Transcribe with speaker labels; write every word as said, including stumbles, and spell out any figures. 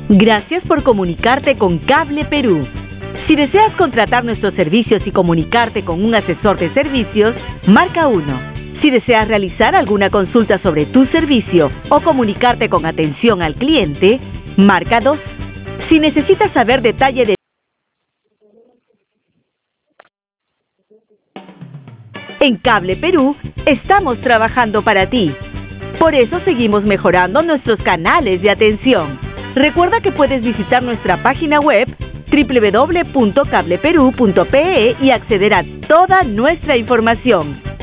Speaker 1: Gracias por comunicarte con Cable Perú. Si deseas contratar nuestros servicios y comunicarte con un asesor de servicios, marca uno. Si deseas realizar alguna consulta sobre tu servicio o comunicarte con atención al cliente, marca dos. Si necesitas saber detalle de En Cable Perú, estamos trabajando para ti. Por eso seguimos mejorando nuestros canales de atención. Recuerda que puedes visitar nuestra página web doble u doble u doble u punto cable perú punto pe y acceder a toda nuestra información.